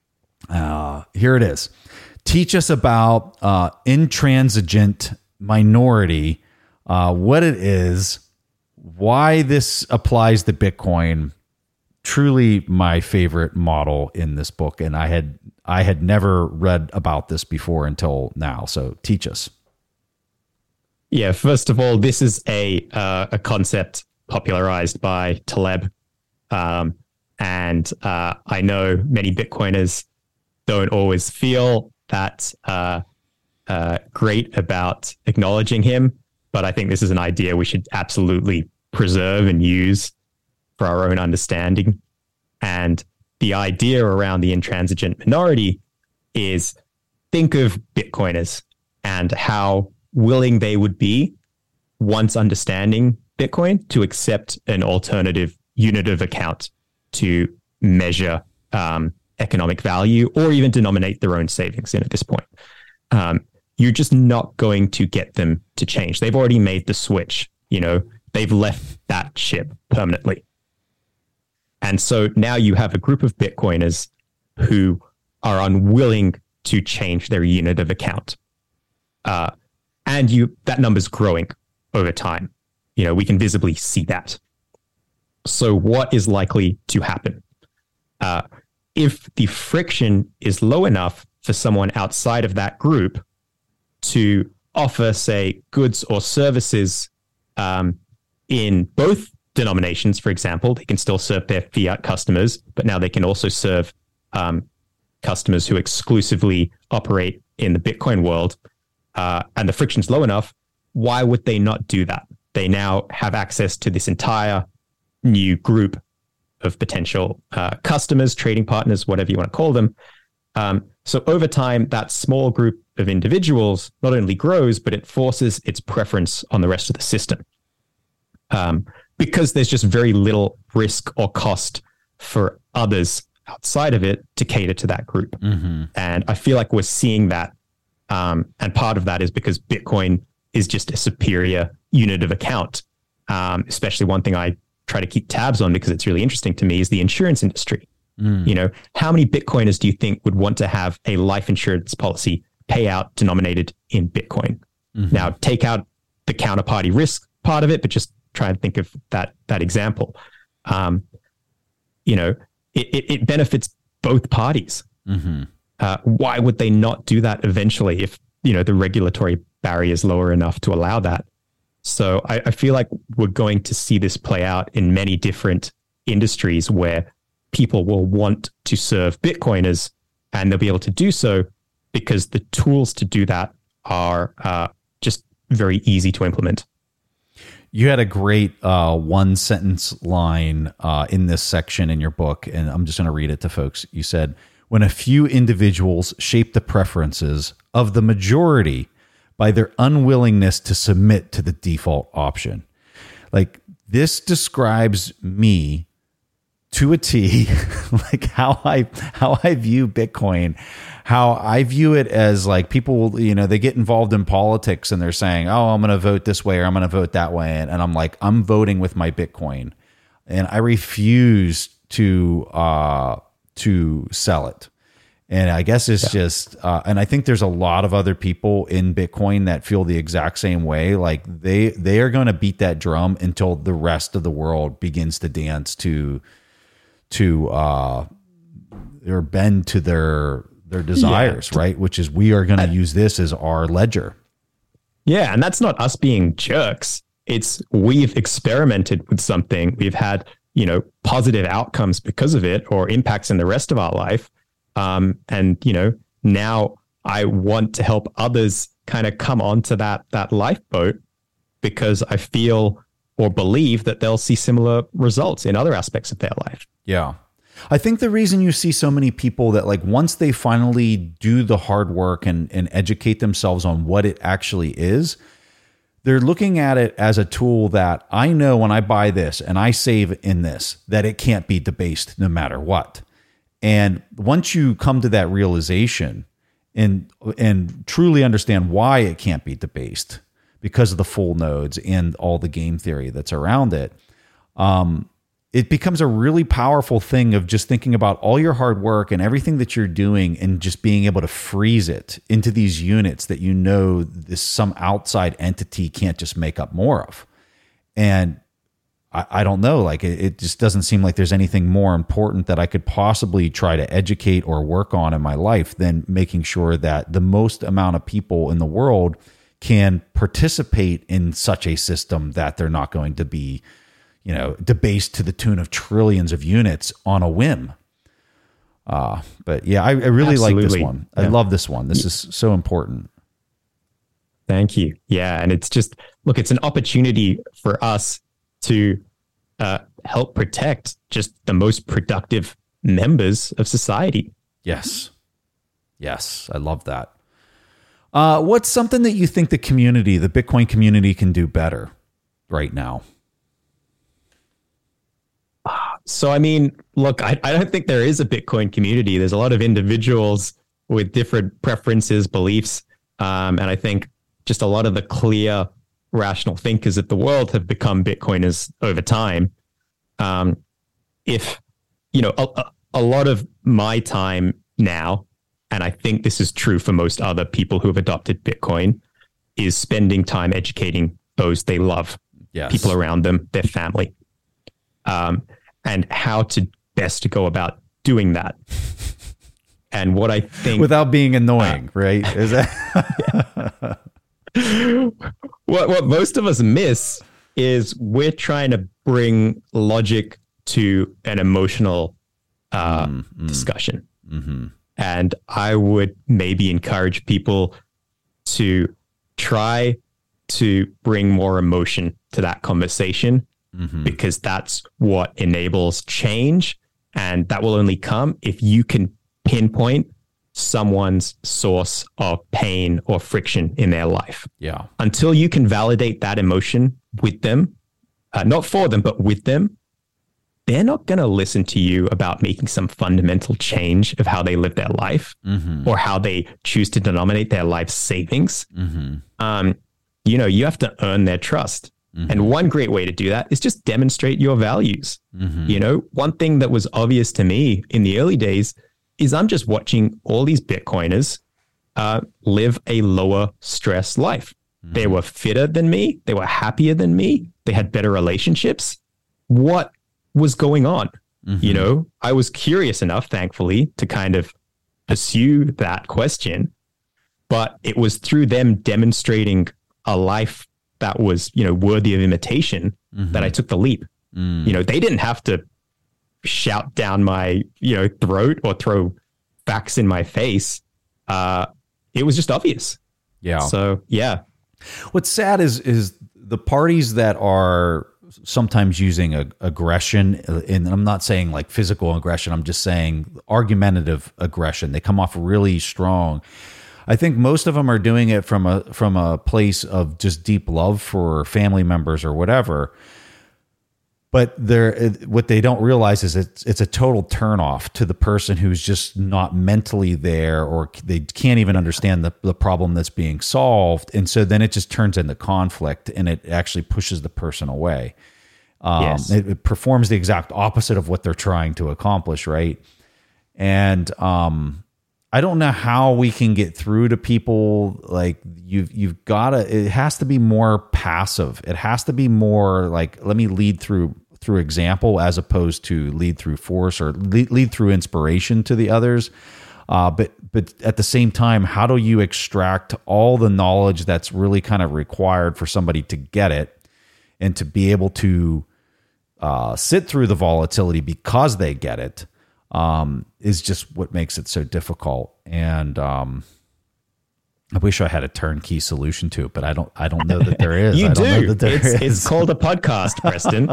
Here it is. Teach us about intransigent minority, what it is, why this applies to Bitcoin. Truly my favorite model in this book, and I had never read about this before until now. So teach us. Yeah, first of all, this is a concept popularized by Taleb, and I know many Bitcoiners don't always feel that great about acknowledging him, but I think this is an idea we should absolutely preserve and use for our own understanding. And the idea around the intransigent minority is, think of Bitcoiners and how willing they would be, once understanding Bitcoin, to accept an alternative unit of account to measure economic value or even denominate their own savings in at this point. You're just not going to get them to change. They've already made the switch. They've left that ship permanently. And so now you have a group of Bitcoiners who are unwilling to change their unit of account. And that number's growing over time. We can visibly see that. So what is likely to happen? If the friction is low enough for someone outside of that group to offer, say, goods or services in both denominations, for example, they can still serve their fiat customers, but now they can also serve customers who exclusively operate in the Bitcoin world, and the friction's low enough, why would they not do that? They now have access to this entire new group of potential customers, trading partners, whatever you want to call them. So over time, that small group of individuals not only grows, but it forces its preference on the rest of the system. Because there's just very little risk or cost for others outside of it to cater to that group. Mm-hmm. And I feel like we're seeing that. And part of that is because Bitcoin is just a superior unit of account. Especially one thing I try to keep tabs on because it's really interesting to me is the insurance industry. How many Bitcoiners do you think would want to have a life insurance policy payout denominated in Bitcoin? Mm-hmm. Now, take out the counterparty risk part of it, but just try and think of that example. It benefits both parties. Mm-hmm. Why would they not do that eventually if, the regulatory barrier is lower enough to allow that? So I feel like we're going to see this play out in many different industries where people will want to serve Bitcoiners, and they'll be able to do so because the tools to do that are just very easy to implement. You had a great one sentence line in this section in your book, and I'm just going to read it to folks. You said, when a few individuals shape the preferences of the majority by their unwillingness to submit to the default option. Like, this describes me to a T, like how I view Bitcoin, how I view it as like people, you know, they get involved in politics and they're saying, oh, I'm going to vote this way or I'm going to vote that way. And I'm like, I'm voting with my Bitcoin, and I refuse to sell it. And I guess it's just, and I think there's a lot of other people in Bitcoin that feel the exact same way. Like they are going to beat that drum until the rest of the world begins to dance to or bend to their desires, right? Which is, we are going to use this as our ledger. Yeah. And that's not us being jerks. It's, we've experimented with something. We've had, you know, positive outcomes because of it, or impacts in the rest of our life. And, you know, now I want to help others kind of come onto that lifeboat, because I feel or believe that they'll see similar results in other aspects of their life. Yeah. I think the reason you see so many people that, like, once they finally do the hard work and educate themselves on what it actually is, they're looking at it as a tool that, I know when I buy this and I save in this, that it can't be debased no matter what. And once you come to that realization and truly understand why it can't be debased because of the full nodes and all the game theory that's around it, it becomes a really powerful thing of just thinking about all your hard work and everything that you're doing, and just being able to freeze it into these units that, you know, this some outside entity can't just make up more of. And I don't know, like it just doesn't seem like there's anything more important that I could possibly try to educate or work on in my life than making sure that the most amount of people in the world can participate in such a system that they're not going to be, you know, debased to the tune of trillions of units on a whim. But yeah, I really like this one. Yeah. I love this one. This is so important. Thank you. Yeah. And it's just, look, it's an opportunity for us to help protect just the most productive members of society. Yes. Yes. I love that. What's something that you think the community, the Bitcoin community, can do better right now? So, I mean, look, I don't think there is a Bitcoin community. There's a lot of individuals with different preferences, beliefs. And I think just a lot of the clear, rational thinkers of the world have become Bitcoiners over time. If, you know, a lot of my time now, and I think this is true for most other people who have adopted Bitcoin, is spending time educating those they love, people around them, their family, and how to best go about doing that. And what I think, without being annoying, right? Is that what most of us miss is we're trying to bring logic to an emotional discussion. Mm-hmm. And I would maybe encourage people to try to bring more emotion to that conversation, because that's what enables change. And that will only come if you can pinpoint someone's source of pain or friction in their life. Yeah. Until you can validate that emotion with them, not for them, but with them, they're not going to listen to you about making some fundamental change of how they live their life or how they choose to denominate their life savings. You know, you have to earn their trust. And one great way to do that is just demonstrate your values. You know, one thing that was obvious to me in the early days is I'm just watching all these Bitcoiners live a lower stress life. They were fitter than me. They were happier than me. They had better relationships. What was going on? You know, I was curious enough, thankfully, to kind of pursue that question, but it was through them demonstrating a life that was, you know, worthy of imitation that I took the leap. You know, they didn't have to shout down my, you know, throat or throw facts in my face. It was just obvious. Yeah. So, yeah. What's sad is the parties that are sometimes using aggression, and I'm not saying like physical aggression, I'm just saying argumentative aggression. They come off really strong. I think most of them are doing it from a place of just deep love for family members or whatever. But what they don't realize is it's a total turnoff to the person who's just not mentally there, or they can't even understand the problem that's being solved. And so then it just turns into conflict, and it actually pushes the person away. Yes. It performs the exact opposite of what they're trying to accomplish, right? And I don't know how we can get through to people. Like you've got to. It has to be more passive. It has to be more like, let me lead through example, as opposed to lead through force, or lead through inspiration to the others. But at the same time, how do you extract all the knowledge that's really kind of required for somebody to get it, and to be able to sit through the volatility because they get it? Is just what makes it so difficult. And I wish I had a turnkey solution to it, but I don't know that there is. You I don't do. know that there is. It's called a podcast, Preston.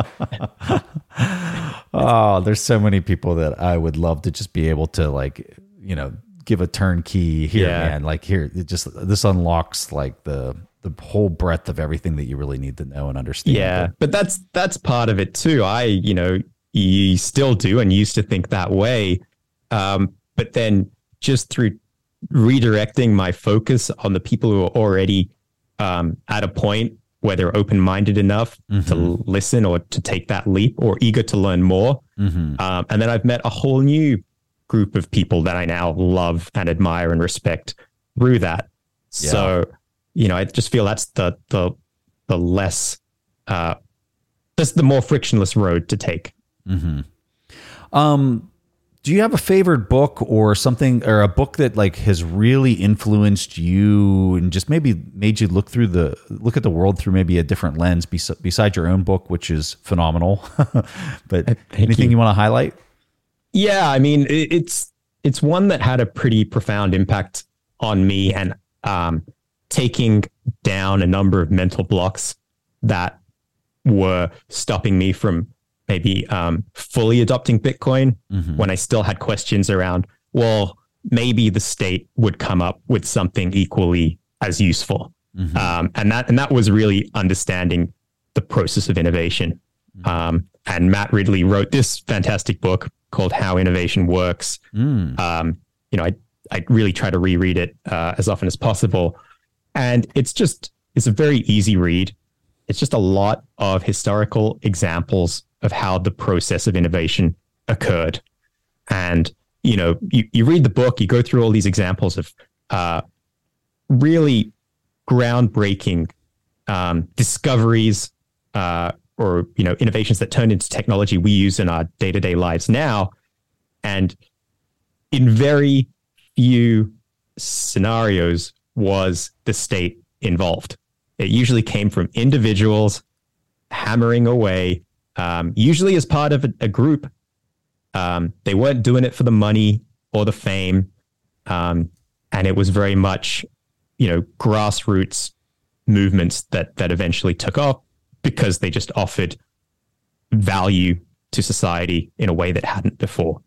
Oh, there's so many people that I would love to just be able to, like, give a turnkey here, man. Like, here, this unlocks like the whole breadth of everything that you really need to know and understand. Yeah, but that's part of it too. You still do and used to think that way. But then just through redirecting my focus on the people who are already at a point where they're open-minded enough to listen, or to take that leap, or eager to learn more. And then I've met a whole new group of people that I now love and admire and respect through that. Yeah. So, I just feel that's the less, that's the more frictionless road to take. Do you have a favorite book or something, or a book that like has really influenced you and just maybe made you look at the world through maybe a different lens besides your own book, which is phenomenal? But anything you want to highlight? Yeah, I mean, it's one that had a pretty profound impact on me, and taking down a number of mental blocks that were stopping me from maybe fully adopting Bitcoin, when I still had questions around, well, maybe the state would come up with something equally as useful. And that was really understanding the process of innovation. And Matt Ridley wrote this fantastic book called How Innovation Works. I really try to reread it as often as possible. And it's a very easy read. It's just a lot of historical examples of how the process of innovation occurred. And, you read the book, you go through all these examples of really groundbreaking discoveries or innovations that turned into technology we use in our day-to-day lives now. And in very few scenarios was the state involved. It usually came from individuals hammering away, usually as part of a group. They weren't doing it for the money or the fame. And it was very much, grassroots movements that eventually took off because they just offered value to society in a way that hadn't before.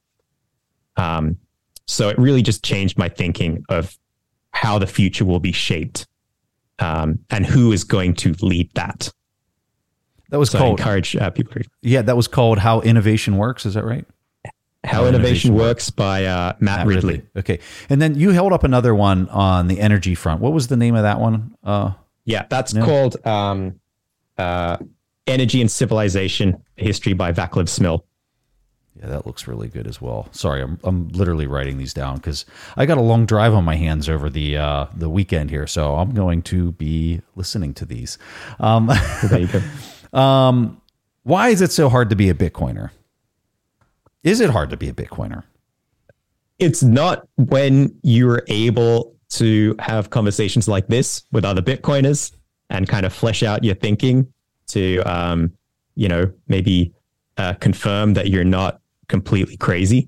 So it really just changed my thinking of how the future will be shaped, and who is going to lead that. That was called. I encourage people to read. Yeah, that was called How Innovation Works. Is that right? How Innovation Works by Matt Ridley. Okay. And then you held up another one on the energy front. What was the name of that one? That's called Energy and Civilization, a History by Vaclav Smil. Yeah, that looks really good as well. Sorry, I'm literally writing these down because I got a long drive on my hands over the weekend here, so I'm going to be listening to these. There you go. Why is it so hard to be a Bitcoiner? Is it hard to be a Bitcoiner? It's not when you're able to have conversations like this with other Bitcoiners and kind of flesh out your thinking to, maybe confirm that you're not completely crazy.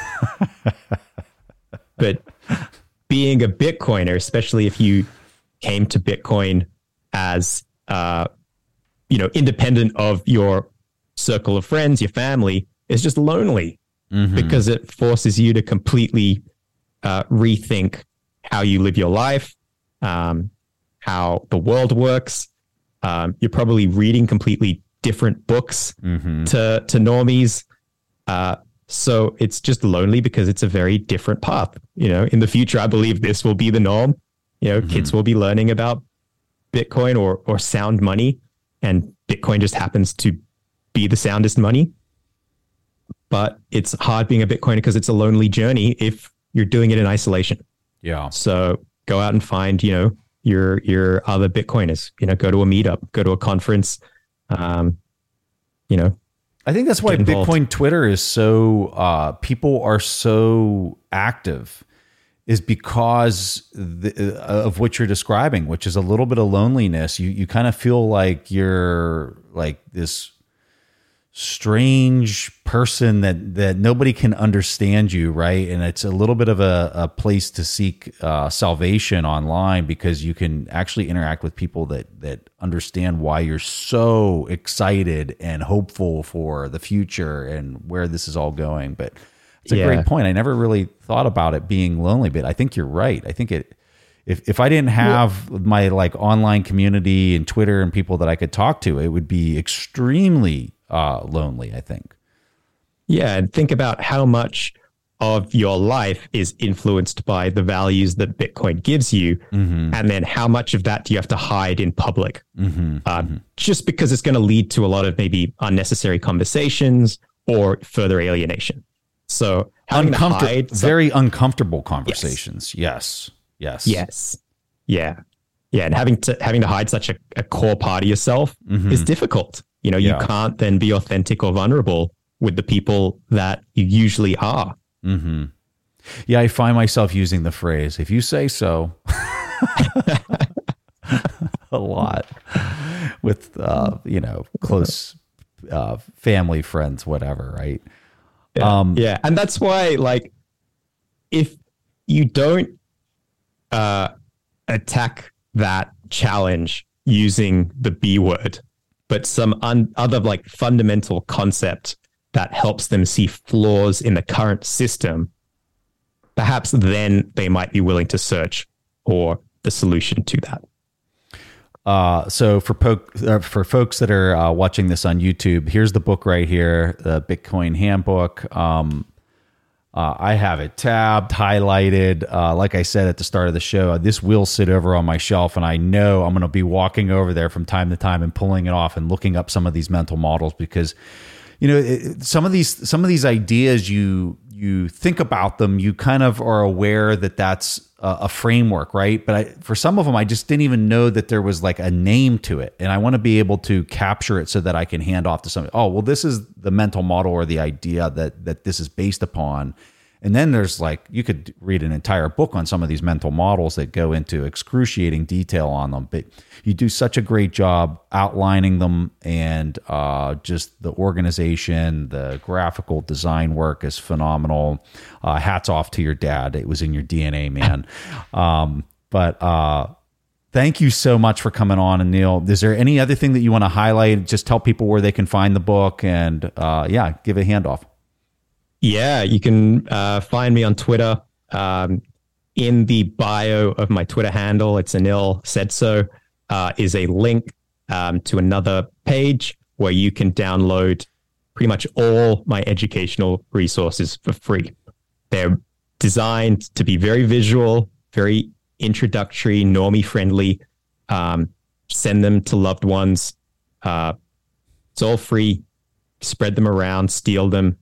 But being a Bitcoiner, especially if you came to Bitcoin as independent of your circle of friends, your family, is just lonely because it forces you to completely rethink how you live your life, how the world works. You're probably reading completely different books to normies. So it's just lonely because it's a very different path. In the future, I believe this will be the norm. Kids will be learning about Bitcoin or sound money, and Bitcoin just happens to be the soundest money. But it's hard being a Bitcoiner because it's a lonely journey if you're doing it in isolation. Yeah. So go out and find, your other Bitcoiners, go to a meetup, go to a conference, I think that's why Bitcoin Twitter is so, people are so active, is because of what you're describing, which is a little bit of loneliness. You kind of feel like you're like this strange person that nobody can understand you, right? And it's a little bit of a place to seek salvation online, because you can actually interact with people that understand why you're so excited and hopeful for the future and where this is all going. But it's a great point. I never really thought about it being lonely, but I think you're right. I think if I didn't have my like online community and Twitter and people that I could talk to, it would be extremely lonely, I think. Yeah, and think about how much of your life is influenced by the values that Bitcoin gives you, and then how much of that do you have to hide in public, just because it's going to lead to a lot of maybe unnecessary conversations or further alienation. So having to hide very uncomfortable conversations. Yes. Yeah, and having to hide such a core part of yourself is difficult. You can't then be authentic or vulnerable with the people that you usually are. Yeah, I find myself using the phrase, "if you say so," a lot with close family, friends, whatever, right? Yeah, and that's why, like, if you don't attack that challenge using the B word, but some other like fundamental concept that helps them see flaws in the current system, perhaps then they might be willing to search for the solution to that. So for folks that are watching this on YouTube, here's the book right here, the Bitcoin Handbook. I have it tabbed, highlighted. Like I said at the start of the show, this will sit over on my shelf, and I know I'm going to be walking over there from time to time and pulling it off and looking up some of these mental models, because some of these ideas, you think about them, you kind of are aware that that's a framework, right? But for some of them, I just didn't even know that there was like a name to it, and I want to be able to capture it so that I can hand off to somebody. Oh, well, this is the mental model or the idea that this is based upon. And then there's like, you could read an entire book on some of these mental models that go into excruciating detail on them, but you do such a great job outlining them, and just the organization, the graphical design work is phenomenal. Hats off to your dad. It was in your DNA, man. But thank you so much for coming on, Anil. Is there any other thing that you want to highlight? Just tell people where they can find the book, and give a handoff. Yeah, you can find me on Twitter. In the bio of my Twitter handle, it's Anil Said So, is a link to another page where you can download pretty much all my educational resources for free. They're designed to be very visual, very introductory, normie friendly. Send them to loved ones. It's all free. Spread them around, steal them.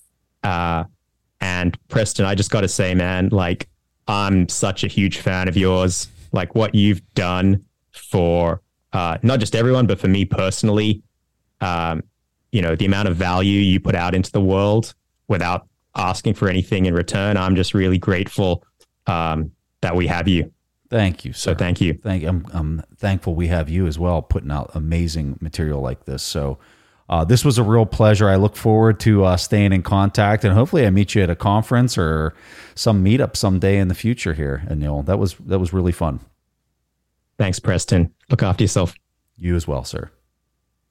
And Preston, I just got to say, man, like, I'm such a huge fan of yours. Like, what you've done for not just everyone, but for me personally, the amount of value you put out into the world without asking for anything in return. I'm just really grateful that we have you. Thank you, sir. So thank you. I'm thankful we have you as well, putting out amazing material like this. So this was a real pleasure. I look forward to staying in contact, and hopefully I meet you at a conference or some meetup someday in the future here, Anil. That was really fun. Thanks, Preston. Look after yourself. You as well, sir.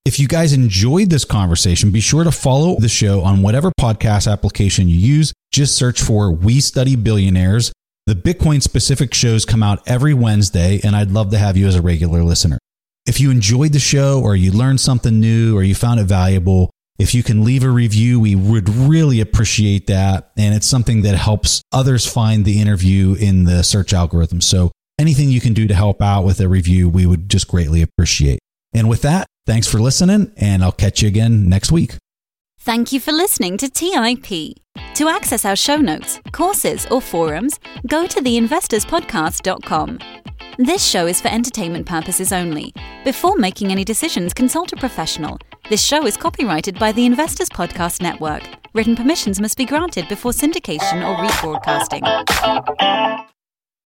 If you guys enjoyed this conversation, be sure to follow the show on whatever podcast application you use. Just search for We Study Billionaires. The Bitcoin specific shows come out every Wednesday, and I'd love to have you as a regular listener. If you enjoyed the show or you learned something new or you found it valuable, if you can leave a review, we would really appreciate that. And it's something that helps others find the interview in the search algorithm. So anything you can do to help out with a review, we would just greatly appreciate. And with that, thanks for listening, and I'll catch you again next week. Thank you for listening to TIP. To access our show notes, courses, or forums, go to theinvestorspodcast.com. This show is for entertainment purposes only. Before making any decisions, consult a professional. This show is copyrighted by the Investors Podcast Network. Written permissions must be granted before syndication or rebroadcasting.